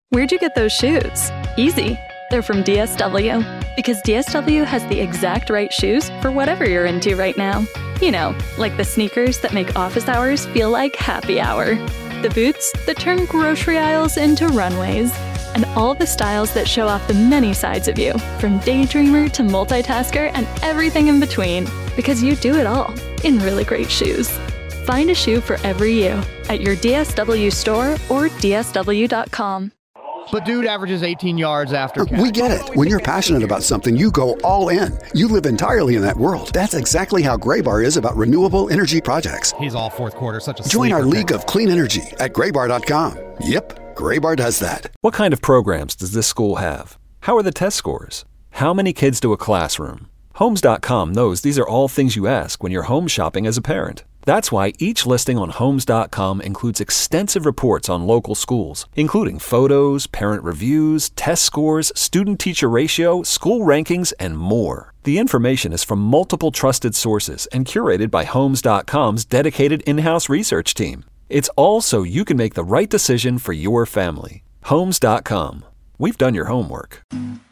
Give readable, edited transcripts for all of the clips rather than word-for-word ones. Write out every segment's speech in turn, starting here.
Where'd you get those shoes? Easy. They're from DSW. Because DSW has the exact right shoes for whatever you're into right now. You know, like the sneakers that make office hours feel like happy hour. The boots that turn grocery aisles into runways. And all the styles that show off the many sides of you, from daydreamer to multitasker and everything in between. Because you do it all in really great shoes. Find a shoe for every you at your DSW store or DSW.com. But dude averages 18 yards after catch. We get it. When you're passionate about something, you go all in. You live entirely in that world. That's exactly how Graybar is about renewable energy projects. He's all fourth quarter, such a Join our league of clean energy at Graybar.com. Yep, Graybar does that. What kind of programs does this school have? How are the test scores? How many kids do a classroom? Homes.com knows these are all things you ask when you're home shopping as a parent. That's why each listing on Homes.com includes extensive reports on local schools, including photos, parent reviews, test scores, student-teacher ratio, school rankings, and more. The information is from multiple trusted sources and curated by Homes.com's dedicated in-house research team. It's all so you can make the right decision for your family. Homes.com. We've done your homework.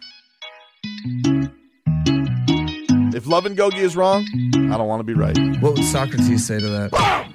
If love and Gogi is wrong, I don't want to be right. What would Socrates say to that?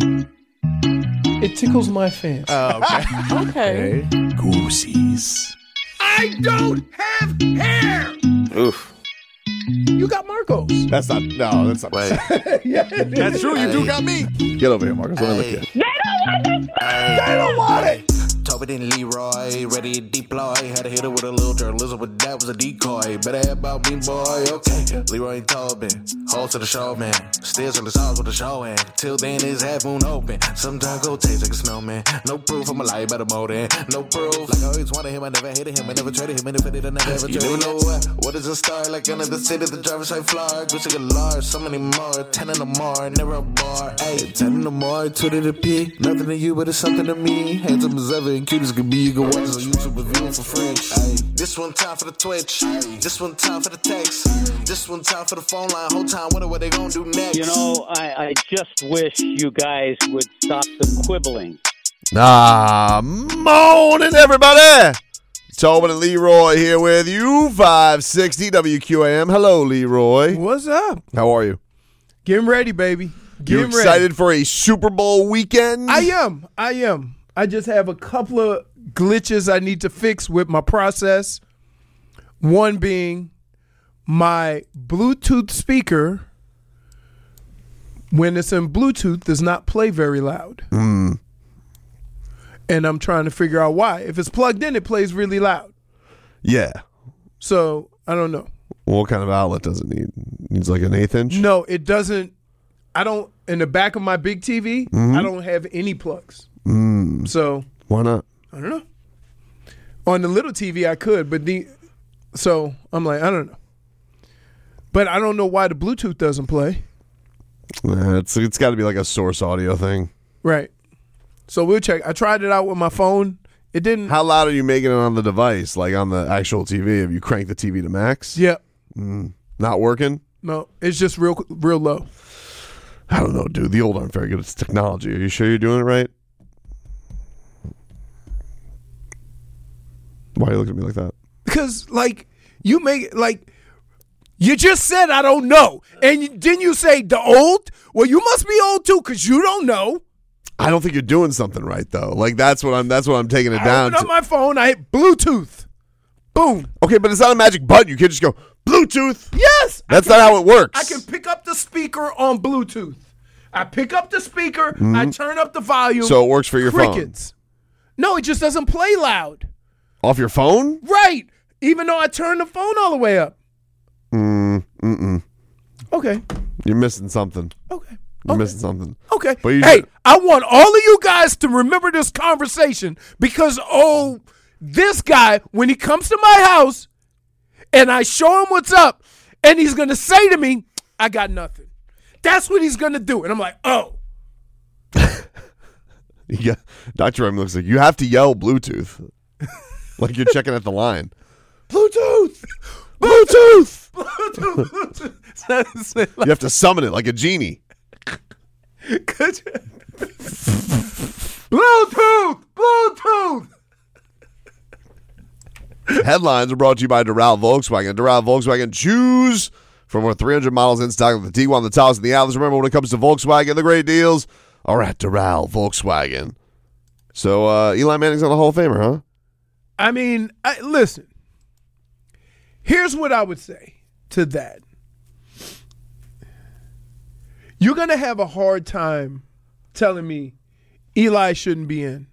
It tickles my fancy. Oh, okay. Okay. Goosies. I don't have hair! Oof. You got Marcos. That's not Wait. Yeah, That's true, you do got me. Get over here, Marcos. Let me look at you. They don't want it! Tobin and Leroy, ready to deploy. Had to hit it with a little journalism, but that was a decoy. Better have about me, boy, okay. Leroy and Tobin, hold to the show, man. Still to the sauce with the show, and till then it's half moon open. Sometimes go taste like a snowman. No proof, I'm a lie about a motor. No proof, like I always wanted him, I never hated him, I never traded him, and if I did, I never ever traded him. You know what is a star? Like another city, the driver's side floor. Gucci a large, so many more, 10 in the more, never a bar. Ayy, 10 in the more, 2 to the P. Nothing to you, but it's something to me. Handsome as ever. Cute as could be, you can watch us on YouTube and view for free. Ay. This one time for the Twitch, this one time for the text, this one time for the phone line. Whole time, wonder what they gonna do next. You know, I just wish you guys would stop the quibbling. Morning, everybody. Tobin and Leroy here with you, 560 WQAM. Hello, Leroy. What's up? How are you? Getting ready, baby. You excited for a Super Bowl weekend? I am. I just have a couple of glitches I need to fix with my process. One being my Bluetooth speaker, when it's in Bluetooth, does not play very loud. And I'm trying to figure out why. If it's plugged in, it plays really loud. Yeah. So, I don't know. What kind of outlet does it need? Needs like an 1/8 inch? No, it doesn't. I don't, in the back of my big TV, I don't have any plugs. So why not? I don't know. On the little TV I could, but so I'm like, I don't know. But I don't know why the Bluetooth doesn't play. It's got to be like a source audio thing. Right. So we'll check. I tried it out with my phone. It didn't. How loud are you making it on the device? Like on the actual TV? Have you cranked the TV to max? Yeah. Not working? No, it's just real low. I don't know, dude. The old aren't very good at technology. Are you sure you're doing it right? Why are you looking at me like that? Because, you just said I don't know. And didn't you say the old? Well, you must be old, too, because you don't know. I don't think you're doing something right, though. Like, that's what I'm taking it down to. I opened up my phone. I hit Bluetooth. Boom. Okay, but it's not a magic button. You can't just go, Bluetooth. Yes. That's not how it works. I can pick up the speaker on Bluetooth. I pick up the speaker. I turn up the volume. So it works for your Crickets. Phone. No, it just doesn't play loud. Off your phone? Right. Even though I turned the phone all the way up. Okay. You're missing something. Okay. You're missing something. Okay. But hey, I want all of you guys to remember this conversation because, this guy, when he comes to my house and I show him what's up and he's going to say to me, I got nothing. That's what he's going to do. And I'm like, oh. Yeah. Dr. M looks like you have to yell Bluetooth. Like you're checking at the line. Bluetooth! Bluetooth! Bluetooth! You have to summon it like a genie. Bluetooth! Bluetooth! Headlines are brought to you by Doral Volkswagen. Doral Volkswagen, choose from over 300 models in stock with the Tiguan, the Taos, and the Atlas. Remember, when it comes to Volkswagen, the great deals are at Doral Volkswagen. So Eli Manning's on the Hall of Famer, huh? I mean, listen. Here's what I would say to that. You're going to have a hard time telling me Eli shouldn't be in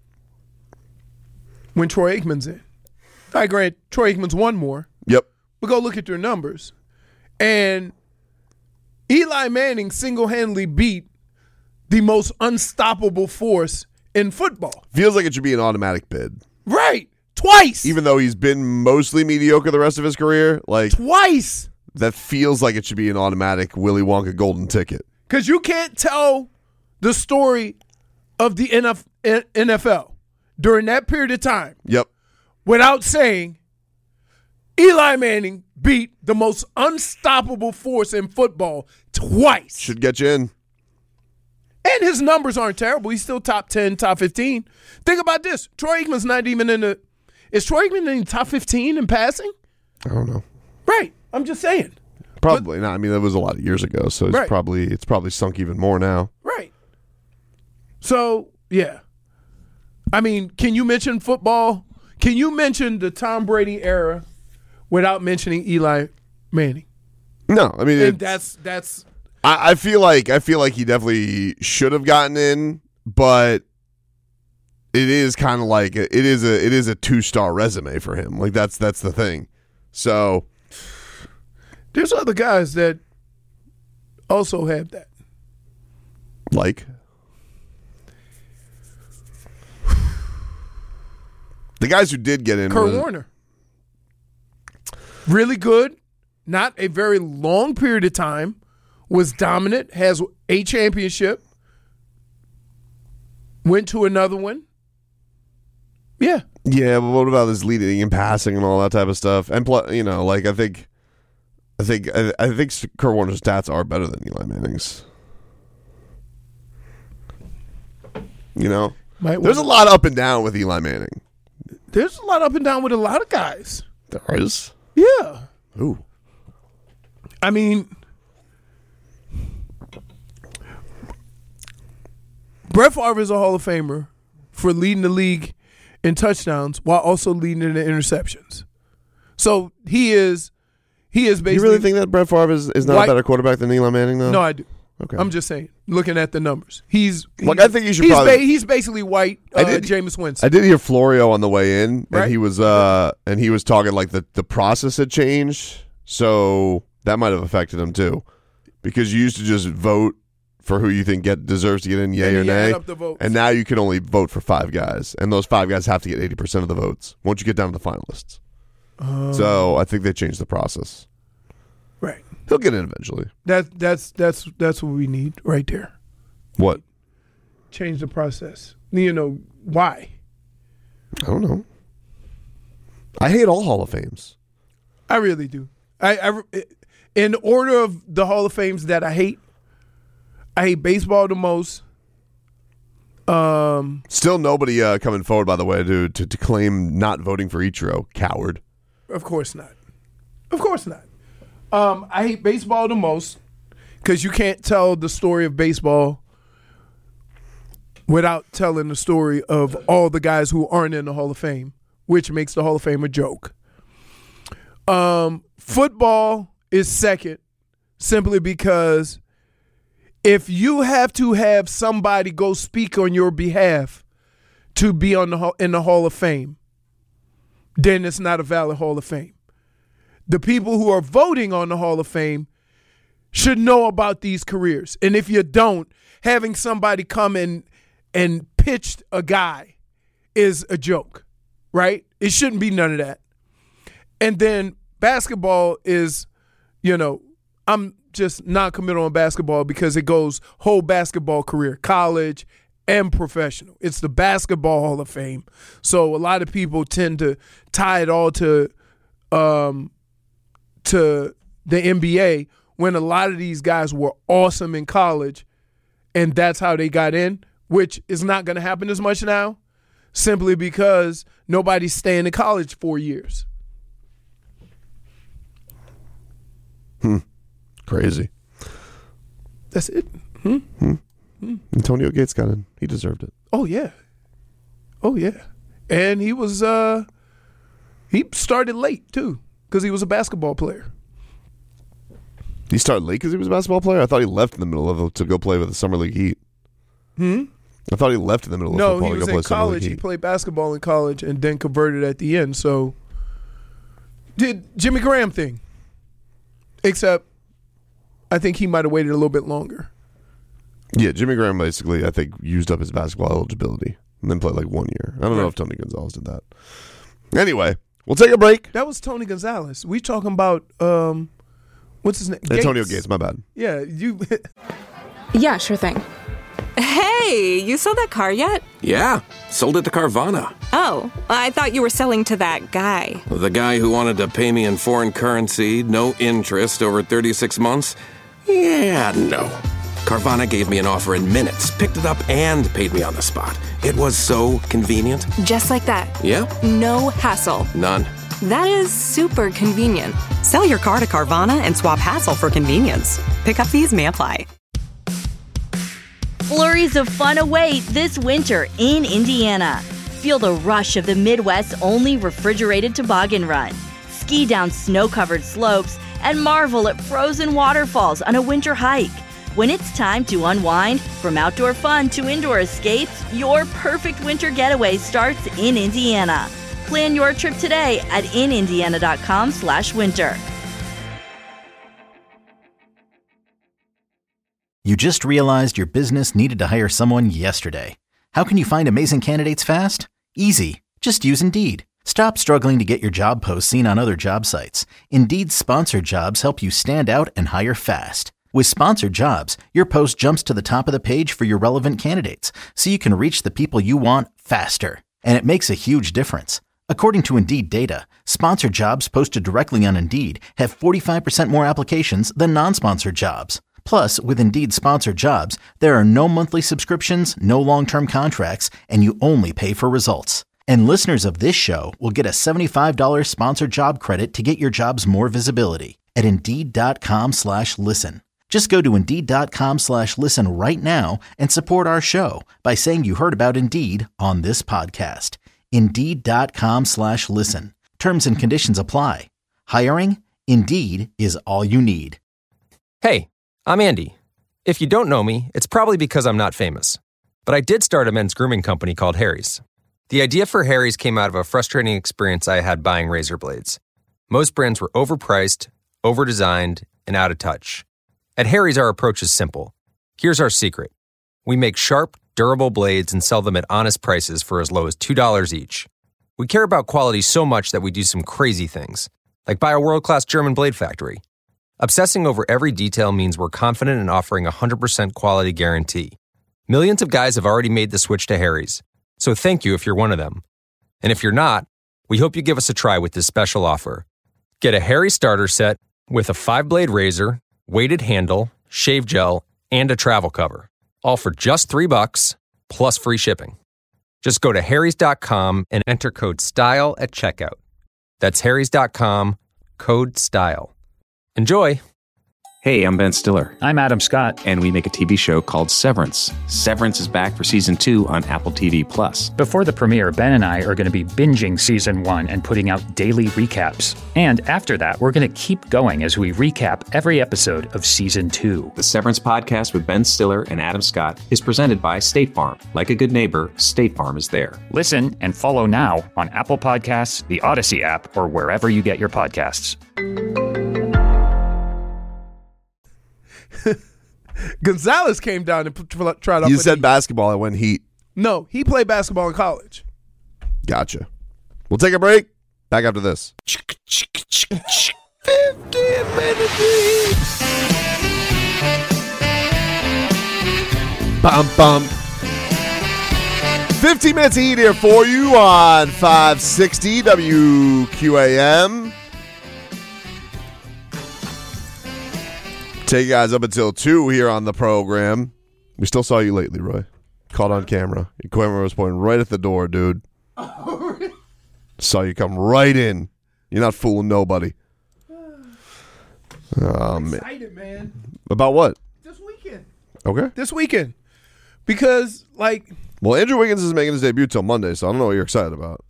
when Troy Aikman's in. I grant Troy Aikman's won more. Yep. But go look at their numbers. And Eli Manning single-handedly beat the most unstoppable force in football. Feels like it should be an automatic bid. Right. Twice. Even though he's been mostly mediocre the rest of his career, like twice. That feels like it should be an automatic Willy Wonka golden ticket. Because you can't tell the story of the NFL during that period of time. Yep. Without saying Eli Manning beat the most unstoppable force in football twice. Should get you in. And his numbers aren't terrible. He's still top 10, top 15. Think about this. Troy Aikman's not even in the – is Troy Aikman in the top 15 in passing? I don't know. Right. I'm just saying. Probably not. I mean, that was a lot of years ago, so it's probably sunk even more now. Right. So, yeah. I mean, can you mention football? Can you mention the Tom Brady era without mentioning Eli Manning? No. I mean, and that's I feel like he definitely should have gotten in, but it is kind of like it is a 2-star resume for him. Like that's the thing. So there's other guys that also have that. Like the guys who did get in. Kurt Warner. Really good. Not a very long period of time. Was dominant, has a championship, went to another one. Yeah. Yeah, but what about his leading and passing and all that type of stuff? And like I think Kurt Warner's stats are better than Eli Manning's. There's a lot up and down with Eli Manning. There's a lot up and down with a lot of guys. There is? Yeah. Ooh. I mean, Brett Favre is a Hall of Famer for leading the league in touchdowns while also leading in the interceptions. So he is basically. You really think that Brett Favre is not a better quarterback than Eli Manning, though? No, I do. Okay. I'm just saying, looking at the numbers. I think you should he's basically white Jameis Winston. I did hear Florio on the way in, right? and he was talking like the process had changed, so that might have affected him too, because you used to just vote for who you think deserves to get in, yay or nay, and now you can only vote for 5 guys, and those 5 guys have to get 80% of the votes once you get down to the finalists. So I think they changed the process. Right. He'll get in eventually. That's what we need right there. What? Change the process. Why? I don't know. I hate all Hall of Fames. I really do. I in order of the Hall of Fames that I hate baseball the most. Still nobody coming forward, by the way, to claim not voting for Ichiro. Coward. Of course not. Of course not. I hate baseball the most because you can't tell the story of baseball without telling the story of all the guys who aren't in the Hall of Fame, which makes the Hall of Fame a joke. Football is second simply because if you have to have somebody go speak on your behalf to be in the Hall of Fame, then it's not a valid Hall of Fame. The people who are voting on the Hall of Fame should know about these careers. And if you don't, having somebody come in and pitch a guy is a joke, right? It shouldn't be none of that. And then basketball is, I'm just not committal on basketball because it goes whole basketball career, college and professional. It's the Basketball Hall of Fame. So a lot of people tend to tie it all to the NBA when a lot of these guys were awesome in college and that's how they got in, which is not going to happen as much now. simply because nobody's staying in college 4 years. Crazy. That's it. Antonio Gates got in. He deserved it. Oh yeah. And he was he started late too because he was a basketball player. He started late because he was a basketball player? I thought he left in the middle of it to go play with the Summer League Heat. I thought he left in the middle of football he to was go play in Summer League college. He Heat. played basketball in college and then converted at the end. So did Jimmy Graham thing. Except I think he might have waited a little bit longer. Yeah, Jimmy Graham basically, I think, used up his basketball eligibility and then played like 1 year. I don't know if Tony Gonzalez did that. Anyway, we'll take a break. That was Tony Gonzalez. We talking about what's his name? Antonio Gates, my bad. Yeah, you. Yeah, sure thing. Hey, you sold that car yet? Yeah, sold it to Carvana. Oh, I thought you were selling to that guy. The guy who wanted to pay me in foreign currency, no interest, over 36 months? Yeah, no. Carvana gave me an offer in minutes, picked it up, and paid me on the spot. It was so convenient. Just like that. Yeah. No hassle. None. That is super convenient. Sell your car to Carvana and swap hassle for convenience. Pickup fees may apply. Flurries of fun await this winter in Indiana. Feel the rush of the Midwest's only refrigerated toboggan run. Ski down snow-covered slopes and marvel at frozen waterfalls on a winter hike. When it's time to unwind, from outdoor fun to indoor escapes, your perfect winter getaway starts in Indiana. Plan your trip today at inindiana.com/winter. You just realized your business needed to hire someone yesterday. How can you find amazing candidates fast? Easy. Just use Indeed. Stop struggling to get your job posts seen on other job sites. Indeed's sponsored jobs help you stand out and hire fast. With sponsored jobs, your post jumps to the top of the page for your relevant candidates, so you can reach the people you want faster. And it makes a huge difference. According to Indeed data, sponsored jobs posted directly on Indeed have 45% more applications than non-sponsored jobs. Plus, with Indeed sponsored jobs, there are no monthly subscriptions, no long-term contracts, and you only pay for results. And listeners of this show will get a $75 sponsored job credit to get your jobs more visibility at Indeed.com/listen. Just go to Indeed.com/listen right now and support our show by saying you heard about Indeed on this podcast. Indeed.com/listen. Terms and conditions apply. Hiring? Indeed is all you need. Hey, I'm Andy. If you don't know me, it's probably because I'm not famous. But I did start a men's grooming company called Harry's. The idea for Harry's came out of a frustrating experience I had buying razor blades. Most brands were overpriced, overdesigned, and out of touch. At Harry's, our approach is simple. Here's our secret. We make sharp, durable blades and sell them at honest prices for as low as $2 each. We care about quality so much that we do some crazy things, like buy a world-class German blade factory. Obsessing over every detail means we're confident in offering a 100% quality guarantee. Millions of guys have already made the switch to Harry's, so thank you if you're one of them. And if you're not, we hope you give us a try with this special offer. Get a Harry's starter set with a 5-blade razor, weighted handle, shave gel, and a travel cover, all for just $3 plus free shipping. Just go to harrys.com and enter code STYLE at checkout. That's harrys.com, code STYLE. Enjoy. Hey, I'm Ben Stiller. I'm Adam Scott. And we make a TV show called Severance. Severance is back for Season 2 on Apple TV+. Before the premiere, Ben and I are going to be binging Season 1 and putting out daily recaps. And after that, we're going to keep going as we recap every episode of Season 2. The Severance podcast with Ben Stiller and Adam Scott is presented by State Farm. Like a good neighbor, State Farm is there. Listen and follow now on Apple Podcasts, the Odyssey app, or wherever you get your podcasts. Gonzalez came down and tried out. You said basketball. I went Heat. No, he played basketball in college. Gotcha. We'll take a break. Back after this. 15 minutes. Bum, bum. 15 minutes of Heat here for you on 560 WQAM. Take you guys up until 2 here on the program. We still saw you late, Leroy. Caught on camera. Your camera was pointing right at the door, dude. Saw you come right in. You're not fooling nobody. I'm excited, man. About what? This weekend. Okay. This weekend. Because, like... Well, Andrew Wiggins is making his debut till Monday, so I don't know what you're excited about.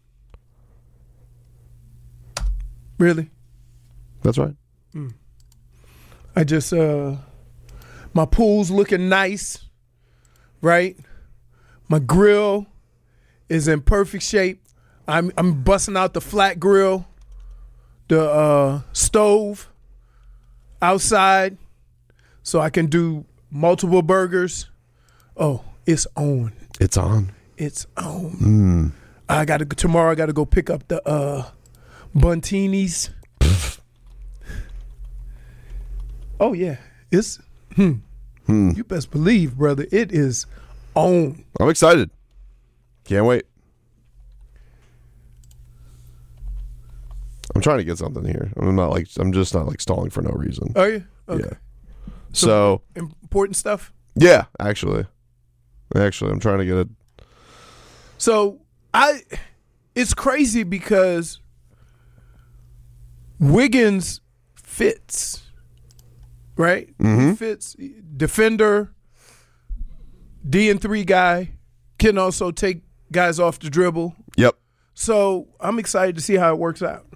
Really? That's right. I just... my pool's looking nice. Right? My grill is in perfect shape. I'm busting out the flat grill, the stove outside, so I can do multiple burgers. Oh, it's on. It's on. It's on. Tomorrow I gotta go pick up the Buntinis. Oh yeah. It's You best believe, brother, it is on. I'm excited. Can't wait. I'm trying to get something here. I'm just not like stalling for no reason. Are you? Okay. Yeah. So important stuff? Yeah, actually, I'm trying to get it. So it's crazy because Wiggins fits, right? Mm-hmm. He fits, defender, D&3 guy, can also take guys off the dribble. Yep. So I'm excited to see how it works out.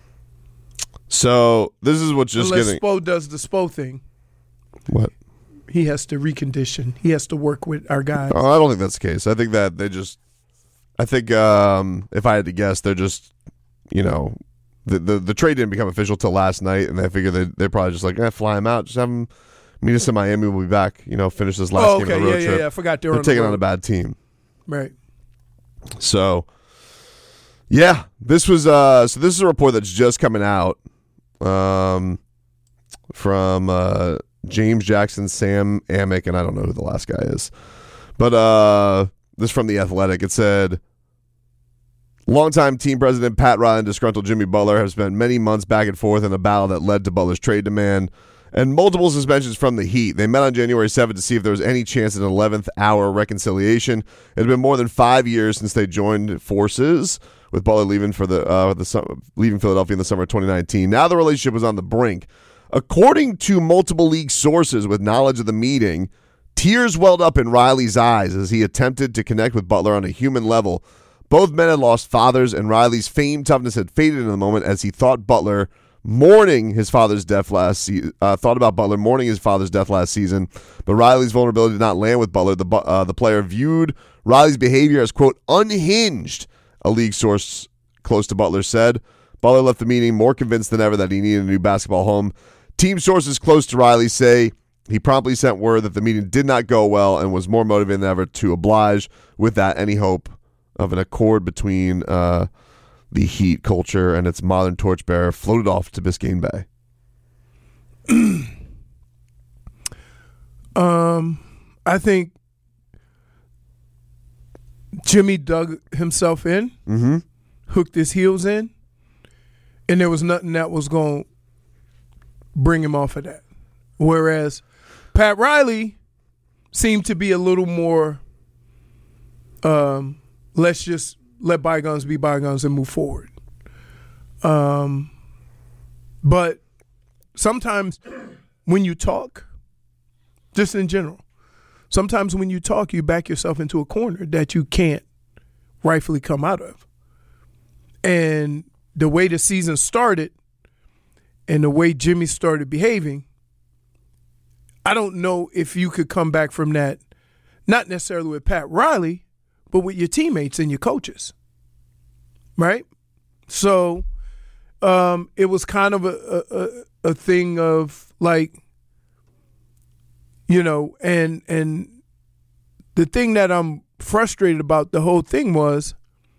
So this is what's just Unless getting. Spo does the Spo thing. What? He has to recondition. He has to work with our guys. I don't think that's the case. I think that they just. I think if I had to guess, they're just, the trade didn't become official till last night, and they figured they're probably just like, fly him out, just have him meet us in Miami. We'll be back. Finish this last game of the road trip. Yeah. I forgot they're taking on a bad team. Right. So, yeah, this was this is a report that's just coming out from James Jackson, Sam Amick, and I don't know who the last guy is, but this is from The Athletic. It said, longtime team president Pat Riley and disgruntled Jimmy Butler have spent many months back and forth in a battle that led to Butler's trade demand and multiple suspensions from the Heat. They met on January 7th to see if there was any chance at an 11th hour reconciliation. It had been more than 5 years since they joined forces, with Butler leaving leaving Philadelphia in the summer of 2019. Now the relationship was on the brink. According to multiple league sources with knowledge of the meeting, tears welled up in Riley's eyes as he attempted to connect with Butler on a human level. Both men had lost fathers, and Riley's fame toughness had faded in the moment as he thought about Butler mourning his father's death last season. But Riley's vulnerability did not land with Butler. The player viewed Riley's behavior as, quote, unhinged, a league source close to Butler said. Butler left the meeting more convinced than ever that he needed a new basketball home. Team sources close to Riley say he promptly sent word that the meeting did not go well and was more motivated than ever to oblige. With that, any hope of an accord between the Heat culture and its modern torchbearer floated off to Biscayne Bay. I think Jimmy dug himself in, hooked his heels in, and there was nothing that was going to bring him off of that. Whereas Pat Riley seemed to be a little more, let's just let bygones be bygones and move forward. But sometimes when you talk, just in general, sometimes when you talk, you back yourself into a corner that you can't rightfully come out of. And the way the season started and the way Jimmy started behaving, I don't know if you could come back from that, not necessarily with Pat Riley, but with your teammates and your coaches, right? So it was kind of a thing of like, and the thing that I'm frustrated about the whole thing was,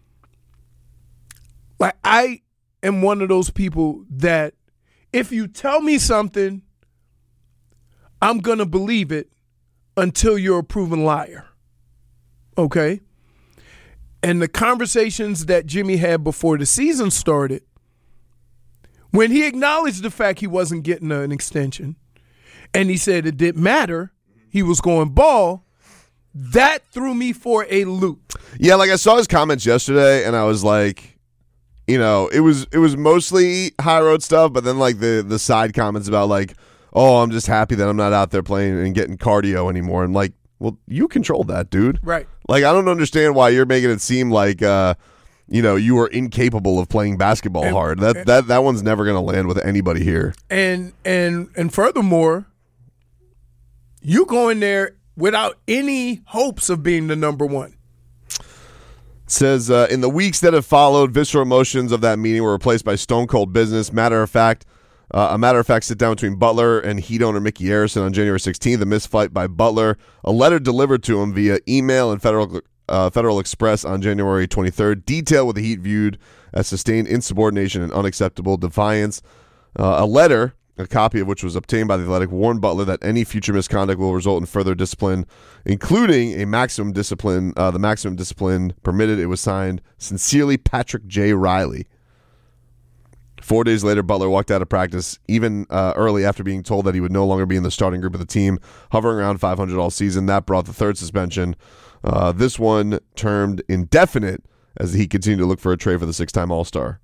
like, I am one of those people that if you tell me something, I'm going to believe it until you're a proven liar, okay? And the conversations that Jimmy had before the season started, when he acknowledged the fact he wasn't getting an extension, and he said it didn't matter, he was going ball, that threw me for a loop. Yeah, like I saw his comments yesterday, and I was like, you know, it was mostly high road stuff, but then like the side comments about like, oh, I'm just happy that I'm not out there playing and getting cardio anymore. And like, well, you control that, dude. Right. Like, I don't understand why you're making it seem like, you know, you are incapable of playing basketball hard. That one's never going to land with anybody here. And furthermore, you go in there without any hopes of being the number one. Says, in the weeks that have followed, visceral emotions of that meeting were replaced by stone cold business. A matter of fact sit down between Butler and Heat owner Mickey Arison on January 16th. A misfight by Butler. A letter delivered to him via email and Federal Express on January 23rd. Detail what the Heat viewed as sustained insubordination and unacceptable defiance. A letter, a copy of which was obtained by the Athletic, warned Butler that any future misconduct will result in further discipline, including a maximum discipline. The maximum discipline permitted. It was signed, "Sincerely, Patrick J. Riley." 4 days later, Butler walked out of practice, even early after being told that he would no longer be in the starting group of the team, hovering around 500 all season. That brought the third suspension. This one termed indefinite as he continued to look for a trade for the six-time All-Star.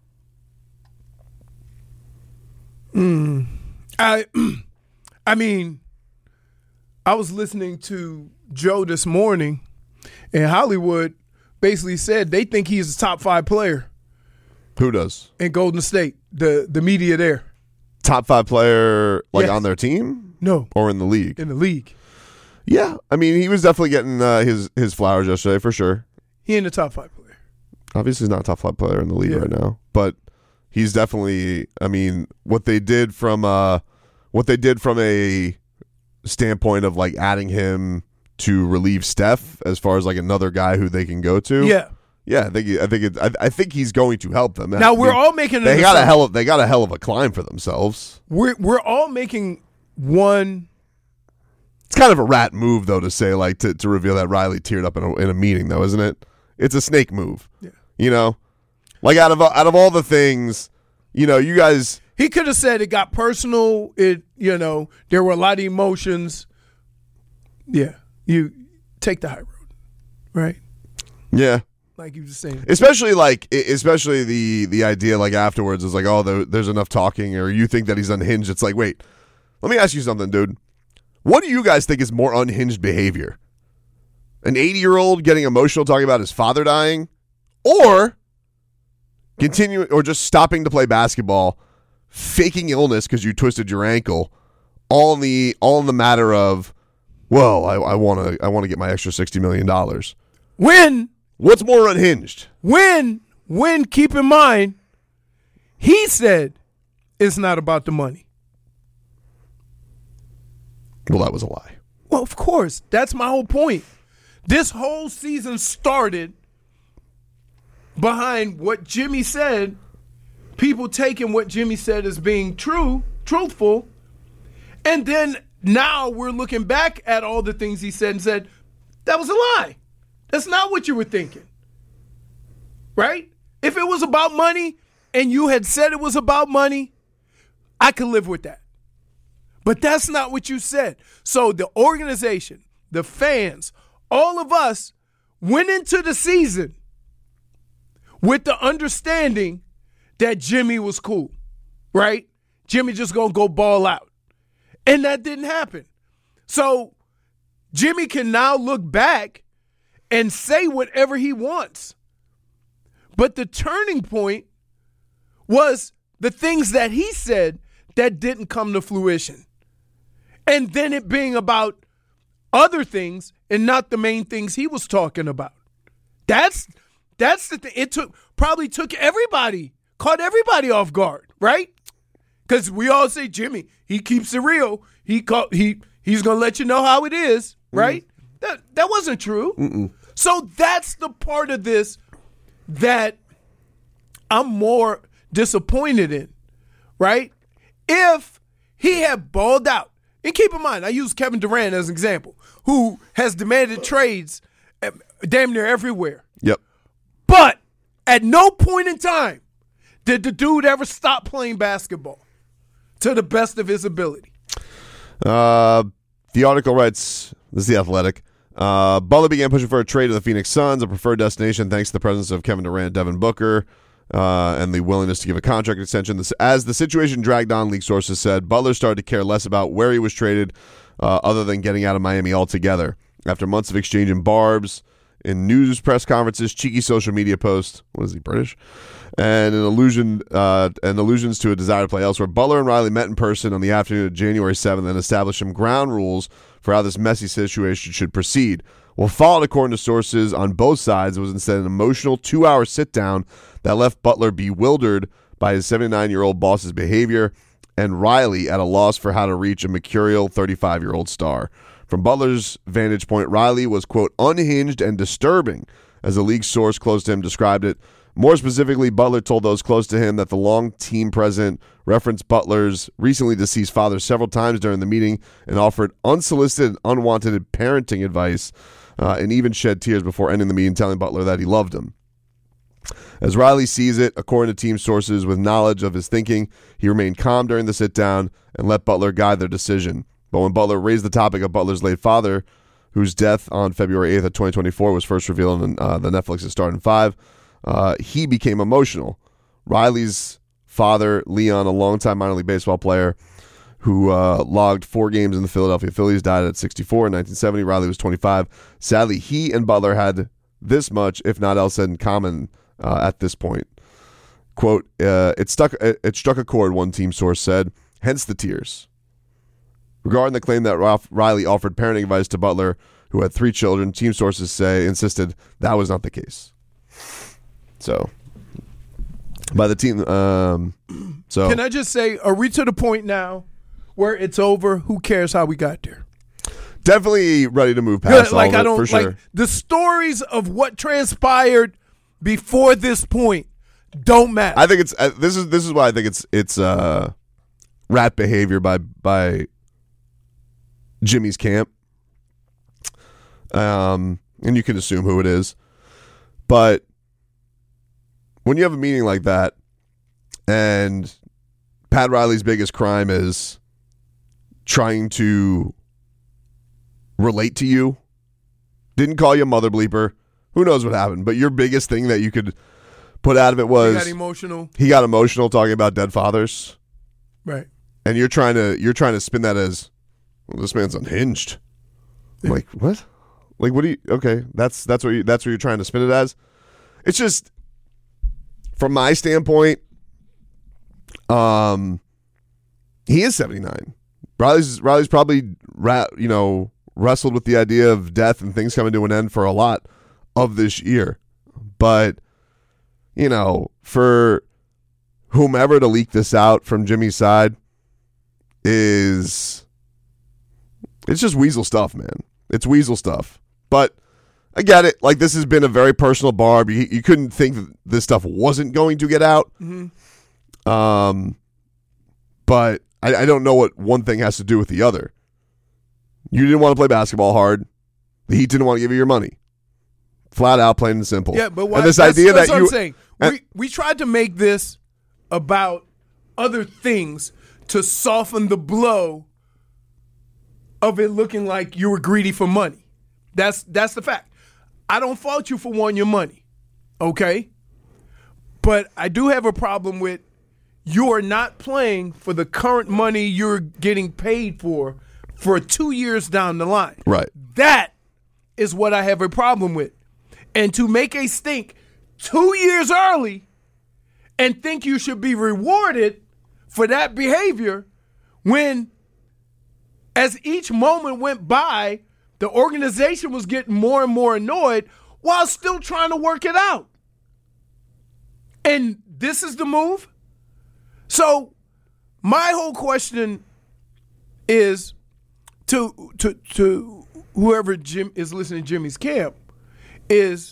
I mean, I was listening to Joe this morning, and Hollywood basically said they think he's a top 5 player. Who does? In Golden State, the media there. Top 5 player, like Yes. on their team? No. Or in the league? In the league. Yeah. I mean, he was definitely getting his flowers yesterday, for sure. He in the top 5 player. Obviously, he's not a top 5 player in the league right now, but he's definitely. I mean, what they did from a standpoint of like adding him to relieve Steph, as far as like another guy who they can go to. Yeah. Yeah, I think he's going to help them. Now we're all making. They got a hell of a climb for themselves. We're all making one. It's kind of a rat move, though, to say like to reveal that Riley teared up in a meeting, though, isn't it? It's a snake move. Yeah. You know, like out of all the things, you know, you guys. He could have said it got personal. There were a lot of emotions. Yeah, you take the high road, right? Yeah. Like you were saying. Especially the idea like afterwards is like, oh, there's enough talking, or you think that he's unhinged. It's like, wait, let me ask you something, dude. What do you guys think is more unhinged behavior? An 80-year-old getting emotional talking about his father dying, or just stopping to play basketball, faking illness because you twisted your ankle, all in the matter of, well, I want to get my extra $60 million. What's more unhinged? When keep in mind, he said it's not about the money. Well, that was a lie. Well, of course. That's my whole point. This whole season started behind what Jimmy said, people taking what Jimmy said as being truthful, and then now we're looking back at all the things he said and said, that was a lie. That's not what you were thinking. Right? If it was about money and you had said it was about money, I could live with that. But that's not what you said. So the organization, the fans, all of us went into the season with the understanding that Jimmy was cool, right? Jimmy just going to go ball out. And that didn't happen. So Jimmy can now look back and say whatever he wants. But the turning point was the things that he said that didn't come to fruition. And then it being about other things and not the main things he was talking about. That's the thing. It probably took everybody, caught everybody off guard, right? Because we all say, Jimmy, he keeps it real. He's gonna let you know how it is, right? That wasn't true. Mm-mm. So that's the part of this that I'm more disappointed in, right? If he had balled out, and keep in mind, I use Kevin Durant as an example, who has demanded trades damn near everywhere. Yep. But at no point in time did the dude ever stop playing basketball to the best of his ability. The article writes, this is The Athletic, Butler began pushing for a trade to the Phoenix Suns, a preferred destination thanks to the presence of Kevin Durant, Devin Booker, and the willingness to give a contract extension. As the situation dragged on, league sources said, Butler started to care less about where he was traded other than getting out of Miami altogether. After months of exchanging barbs in news press conferences, cheeky social media posts, what is he, British? And allusions to a desire to play elsewhere, Butler and Riley met in person on the afternoon of January 7th and established some ground rules for how this messy situation should proceed. What followed, according to sources on both sides, was instead an emotional 2-hour sit-down that left Butler bewildered by his 79-year-old boss's behavior and Riley at a loss for how to reach a mercurial 35-year-old star. From Butler's vantage point, Riley was, quote, unhinged and disturbing, as a league source close to him described it. More specifically, Butler told those close to him that the long team president referenced Butler's recently deceased father several times during the meeting and offered unsolicited and unwanted parenting advice and even shed tears before ending the meeting, telling Butler that he loved him. As Riley sees it, according to team sources with knowledge of his thinking, he remained calm during the sit-down and let Butler guide their decision. But when Butler raised the topic of Butler's late father, whose death on February 8th of 2024 was first revealed in the Netflix's Starting Five, he became emotional. Riley's father, Leon, a longtime minor league baseball player who logged 4 games in the Philadelphia Phillies, died at 64 in 1970. Riley was 25. Sadly, he and Butler had this much, if not else, in common at this point. Quote, it struck a chord, one team source said, hence the tears. Regarding the claim that Riley offered parenting advice to Butler, who had 3 children, team sources insisted that was not the case. So, by the team, so can I just say, are we to the point now where it's over? Who cares how we got there? Definitely ready to move past all of it, for sure. The stories of what transpired before this point don't matter. I think it's this is why I think it's rat behavior by Jimmy's camp, and you can assume who it is, but when you have a meeting like that, and Pat Riley's biggest crime is trying to relate to you, didn't call you a mother bleeper, who knows what happened, but your biggest thing that you could put out of it was he got emotional talking about dead fathers, right? And you're trying to spin that as, well, this man's unhinged. Yeah. Like, what? Like, what do you? Okay, that's what you're trying to spin it as. It's just, from my standpoint, he is 79. Riley's probably wrestled with the idea of death and things coming to an end for a lot of this year. But, for whomever to leak this out from Jimmy's side it's just weasel stuff, man. It's weasel stuff. But I get it. Like, this has been a very personal barb. You couldn't think that this stuff wasn't going to get out. Mm-hmm. But I don't know what one thing has to do with the other. You didn't want to play basketball hard. The Heat didn't want to give you your money. Flat out, plain and simple. Yeah, but why, and this that's idea what that I'm saying. We tried to make this about other things to soften the blow of it looking like you were greedy for money. That's the fact. I don't fault you for wanting your money, okay? But I do have a problem with you are not playing for the current money you're getting paid for 2 years down the line. Right. That is what I have a problem with. And to make a stink 2 years early and think you should be rewarded for that behavior when, as each moment went by, the organization was getting more and more annoyed while still trying to work it out. And this is the move? So my whole question is to whoever Jim is listening to Jimmy's camp is,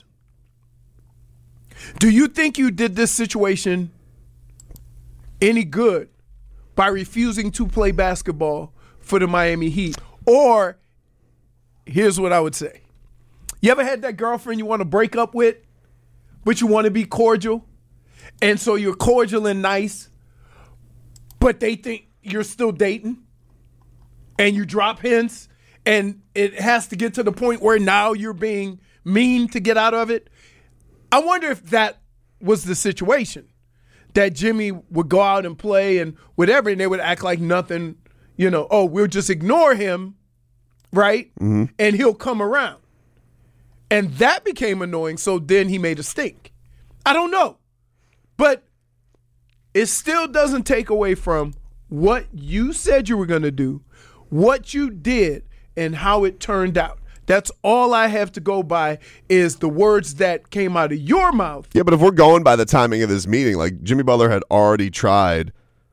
do you think you did this situation any good by refusing to play basketball for the Miami Heat? Or here's what I would say. You ever had that girlfriend you want to break up with, but you want to be cordial? And so you're cordial and nice, but they think you're still dating? And you drop hints, and it has to get to the point where now you're being mean to get out of it. I wonder if that was the situation, that Jimmy would go out and play and whatever, and they would act like nothing, we'll just ignore him, right? Mm-hmm. And he'll come around. And that became annoying, so then he made a stink. I don't know. But it still doesn't take away from what you said you were going to do, what you did, and how it turned out. That's all I have to go by is the words that came out of your mouth. Yeah, but if we're going by the timing of this meeting, like Jimmy Butler had already tried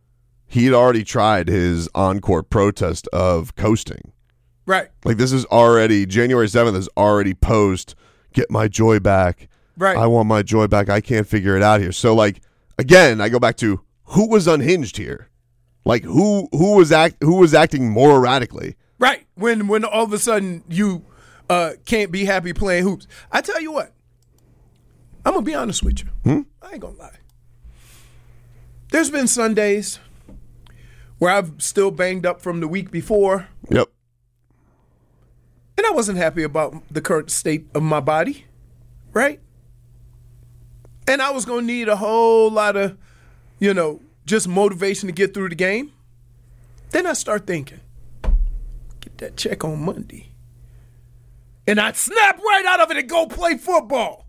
his on-court protest of coasting. Right. Like this is already, January 7th is already post, get my joy back. Right. I want my joy back. I can't figure it out here. So like, again, I go back to who was unhinged here? Like who was acting more erratically? Right. When all of a sudden you can't be happy playing hoops. I tell you what, I'm going to be honest with you. I ain't going to lie. There's been Sundays where I've still banged up from the week before. Yep. And I wasn't happy about the current state of my body, right? And I was going to need a whole lot of, just motivation to get through the game. Then I start thinking, get that check on Monday. And I'd snap right out of it and go play football.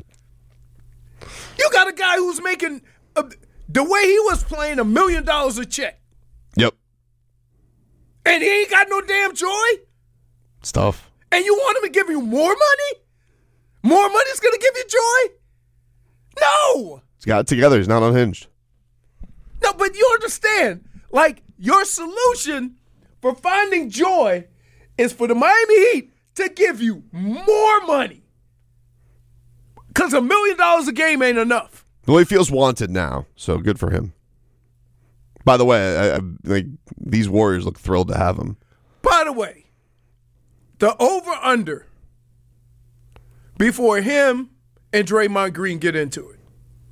You got a guy who's making, the way he was playing, $1 million a check. Yep. And he ain't got no damn joy? It's tough. And you want him to give you more money? More money's going to give you joy? No. He's got it together. He's not unhinged. No, but you understand, like, your solution for finding joy is for the Miami Heat to give you more money. Because $1 million a game ain't enough. Well, he feels wanted now, so good for him. By the way, I these Warriors look thrilled to have him. By the way, the over-under before him and Draymond Green get into it.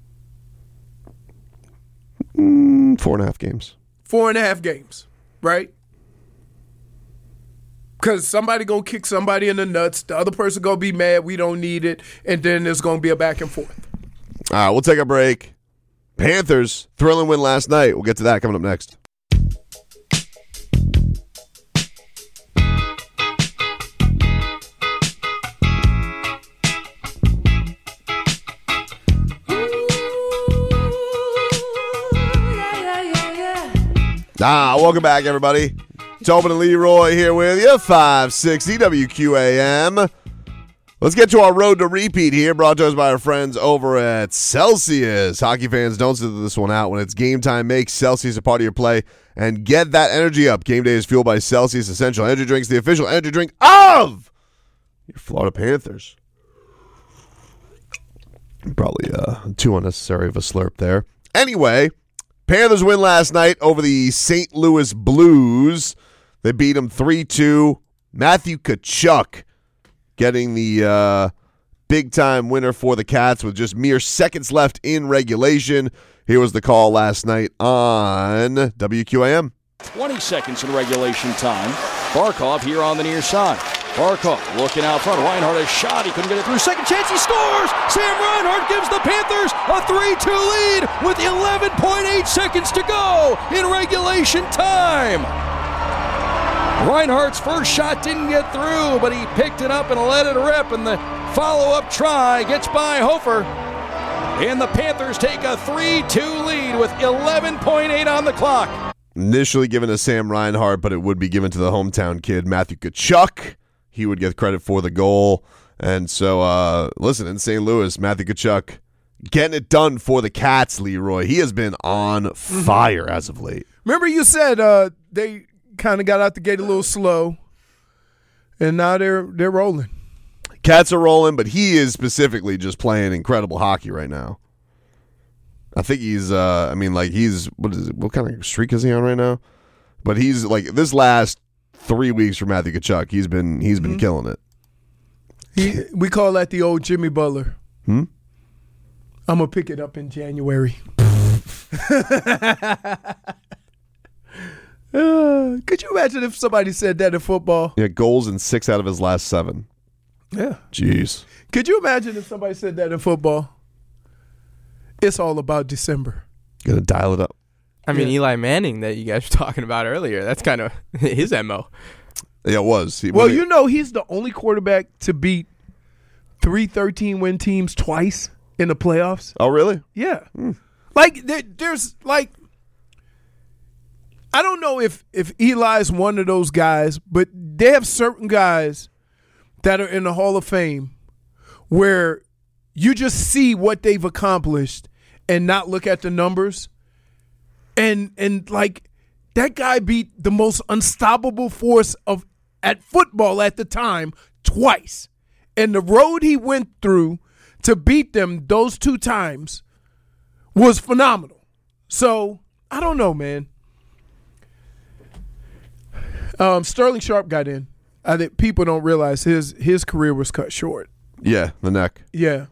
4.5 games. 4.5 games, right? Because somebody going to kick somebody in the nuts. The other person going to be mad. We don't need it. And then there's going to be a back and forth. All right, we'll take a break. Panthers, thrilling win last night. We'll get to that coming up next. Welcome back, everybody. Tobin and Leroy here with you, 560 WQAM. Let's get to our road to repeat here, brought to us by our friends over at Celsius. Hockey fans, don't sit this one out. When it's game time, make Celsius a part of your play and get that energy up. Game day is fueled by Celsius Essential Energy Drinks, the official energy drink of your Florida Panthers. Probably too unnecessary of a slurp there. Anyway, Panthers win last night over the St. Louis Blues. They beat them 3-2. Matthew Tkachuk getting the big-time winner for the Cats with just mere seconds left in regulation. Here was the call last night on WQAM. 20 seconds in regulation time. Barkov here on the near side. Barkov looking out front. Reinhart a shot. He couldn't get it through. Second chance. He scores. Sam Reinhart gives the Panthers a 3-2 lead with 11.8 seconds to go in regulation time. Reinhardt's first shot didn't get through, but he picked it up and let it rip, and the follow-up try gets by Hofer. And the Panthers take a 3-2 lead with 11.8 on the clock. Initially given to Sam Reinhart, but it would be given to the hometown kid, Matthew Tkachuk. He would get credit for the goal. And so, listen, in St. Louis, Matthew Tkachuk getting it done for the Cats, Leroy. He has been on fire as of late. Remember you said they kind of got out the gate a little slow, and now they're rolling. Cats are rolling, but he is specifically just playing incredible hockey right now. I think he's, what kind of streak is he on right now? But he's like, this last 3 weeks for Matthew Tkachuk, he's been killing it. We call that the old Jimmy Butler. I'm going to pick it up in January. Could you imagine if somebody said that in football? Yeah, goals in 6 out of his last 7. Yeah. Jeez. Could you imagine if somebody said that in football? It's all about December. Gonna dial it up. I mean, Eli Manning that you guys were talking about earlier, that's kind of his MO. Yeah, it was. He's the only quarterback to beat 3 13-win teams twice in the playoffs. Oh, really? Yeah. Like, there's, like, I don't know if Eli's one of those guys, but they have certain guys that are in the Hall of Fame where you just see what they've accomplished and not look at the numbers. And like, that guy beat the most unstoppable force at football at the time twice. And the road he went through to beat them those 2 times was phenomenal. So, I don't know, man. Sterling Sharp got in. I think people don't realize his career was cut short. Yeah, the neck. Yeah.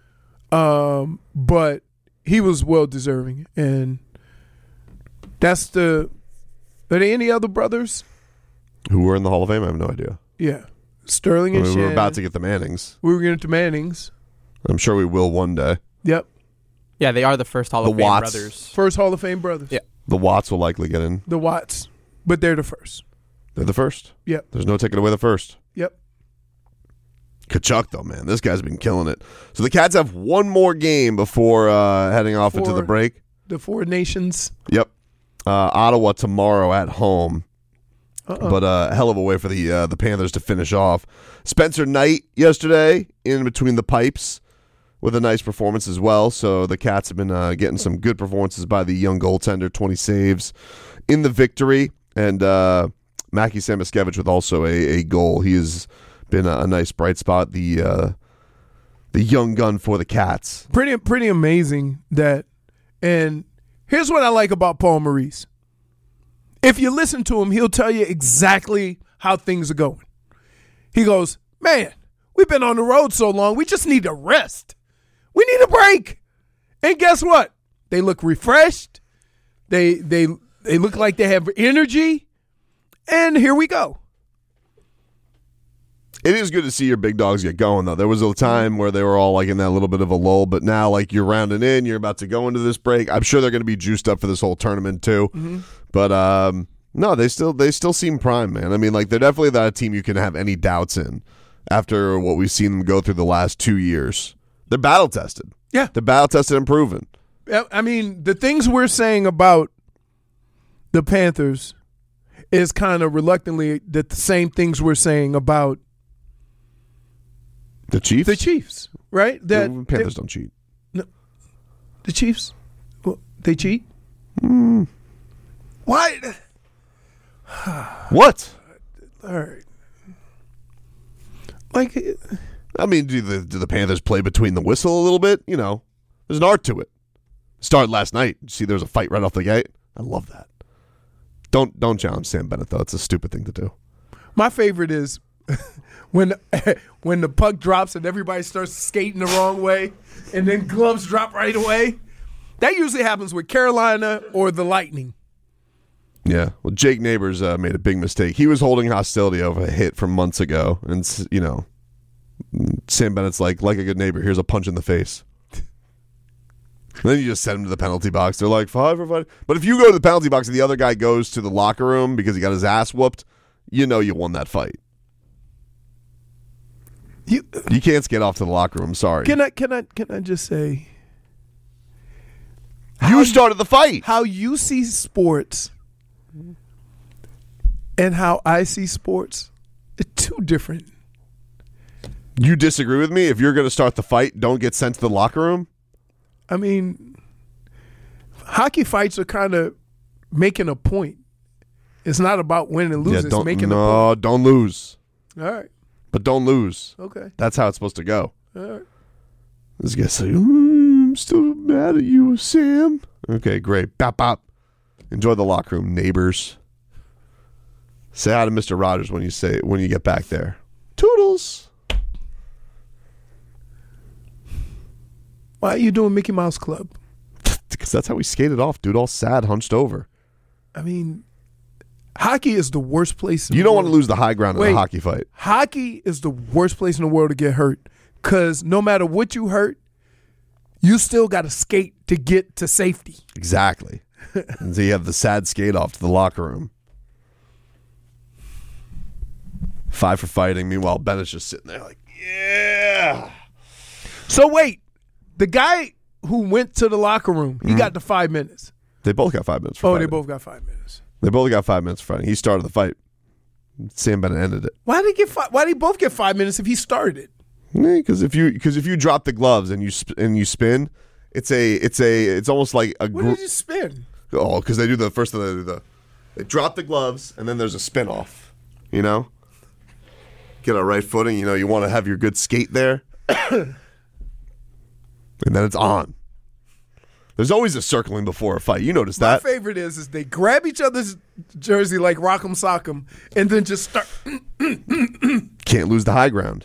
But he was well deserving. And that's are there any other brothers? Who were in the Hall of Fame? I have no idea. Yeah. Sterling and Shannon. We were about to get the Mannings. We were going to get the Mannings. I'm sure we will one day. Yep. Yeah, they are the first Hall of Fame brothers. First Hall of Fame brothers. Yeah. The Watts will likely get in. The Watts. But they're the first. They're the first? Yep. There's no taking away the first. Yep. Kachuk, though, man. This guy's been killing it. So the Cats have one more game before heading off into the break. The 4 Nations. Yep. Ottawa tomorrow at home. But a hell of a way for the Panthers to finish off. Spencer Knight yesterday in between the pipes with a nice performance as well. So the Cats have been getting some good performances by the young goaltender, 20 saves in the victory. And Mackie Samoskevich with also a goal. He has been a nice bright spot, the young gun for the Cats. Pretty amazing that. And here's what I like about Paul Maurice. If you listen to him, he'll tell you exactly how things are going. He goes, man, we've been on the road so long, we just need a rest. We need a break. And guess what? They look refreshed. They look like they have energy. And here we go. It is good to see your big dogs get going, though. There was a time where they were all like in that little bit of a lull, but now like you're rounding in, you're about to go into this break. I'm sure they're going to be juiced up for this whole tournament too. Mm-hmm. But no, they still seem prime, man. I mean, like they're definitely not a team you can have any doubts in after what we've seen them go through the last 2 years. They're battle tested. Yeah, they're battle tested and proven. I mean, the things we're saying about the Panthers is kind of reluctantly the same things we're saying about the Chiefs? The Chiefs, right? The Panthers don't cheat. No, the Chiefs, well, they cheat? What? What? All right. Like, I mean, do the Panthers play between the whistle a little bit? You know, there's an art to it. Started last night. See, there was a fight right off the gate. I love that. Don't challenge Sam Bennett, though. It's a stupid thing to do. My favorite is when the puck drops and everybody starts skating the wrong way and then gloves drop right away. That usually happens with Carolina or the Lightning. Yeah. Well, Jake Neighbors made a big mistake. He was holding hostility over a hit from months ago. And, you know, Sam Bennett's like a good neighbor, here's a punch in the face. And then you just send him to the penalty box. They're like, 5 for 5. But if you go to the penalty box and the other guy goes to the locker room because he got his ass whooped, you know you won that fight. You can't skate off to the locker room. Sorry. Can I just say, you started the fight. How you see sports and how I see sports are two different. You disagree with me? If you're going to start the fight, don't get sent to the locker room? I mean, hockey fights are kind of making a point. It's not about winning and losing. It's making a point. No, don't lose. All right. But don't lose. Okay. That's how it's supposed to go. All right. This guy's like, I'm still mad at you, Sam. Okay, great. Bop, bop. Enjoy the locker room, neighbors. Say hi to Mr. Rogers when you get back there. Toodles. Why are you doing Mickey Mouse Club? Because that's how we skated off, dude. All sad, hunched over. I mean, Hockey is the worst place in You the don't world. want to lose the high ground in a hockey fight. Hockey is the worst place in the world to get hurt because no matter what you hurt, you still got to skate to get to safety. Exactly. And so you have the sad skate off to the locker room. 5 for fighting. Meanwhile, Bennett's just sitting there like, yeah. So wait, the guy who went to the locker room, he got the 5 minutes. They both got 5 minutes for fighting. They both got 5 minutes. They both got 5 minutes for fighting. He started the fight. Sam Bennett ended it. Why did they both get 5 minutes if he started it? Because if you drop the gloves and you spin, it's almost like a. What did you spin? Oh, because they do the first thing they drop the gloves and then there's a spin off. You know, get a right footing. You know, you want to have your good skate there, and then it's on. There's always a circling before a fight. You notice that? My favorite is they grab each other's jersey like Rock'em Sock'em and then just start. Can't lose the high ground.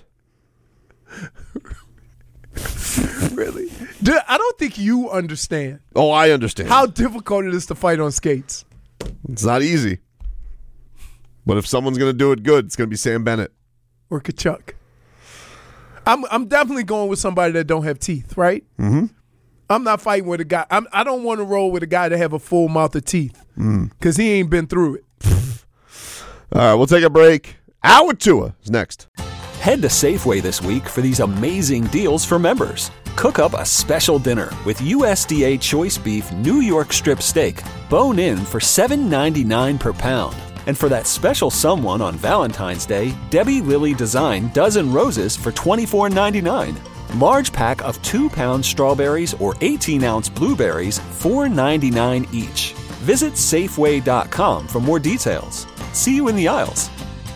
Really? Dude, I don't think you understand. Oh, I understand. How difficult it is to fight on skates. It's not easy. But if someone's going to do it good, it's going to be Sam Bennett. Or Kachuk. I'm definitely going with somebody that don't have teeth, right? Mm-hmm. I'm not fighting with a guy. I don't want to roll with a guy that have a full mouth of teeth because he ain't been through it. All right, we'll take a break. Hour Tua is next. Head to Safeway this week for these amazing deals for members. Cook up a special dinner with USDA Choice Beef New York Strip Steak, bone-in for $7.99 per pound. And for that special someone on Valentine's Day, Debbie Lilly Design Dozen Roses for $24.99. Large pack of 2-pound strawberries or 18-ounce blueberries, $4.99 each. Visit Safeway.com for more details. See you in the aisles.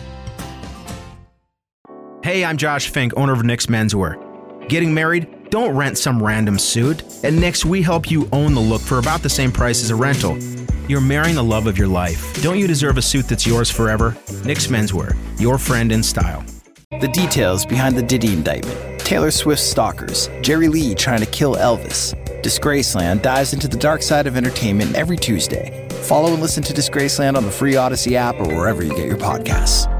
Hey, I'm Josh Fink, owner of Nick's Menswear. Getting married? Don't rent some random suit. At Nick's, we help you own the look for about the same price as a rental. You're marrying the love of your life. Don't you deserve a suit that's yours forever? Nick's Menswear, your friend in style. The details behind the Diddy indictment. Taylor Swift's stalkers. Jerry Lee trying to kill Elvis. Disgraceland dives into the dark side of entertainment every Tuesday. Follow and listen to Disgraceland on the free Odyssey app or wherever you get your podcasts.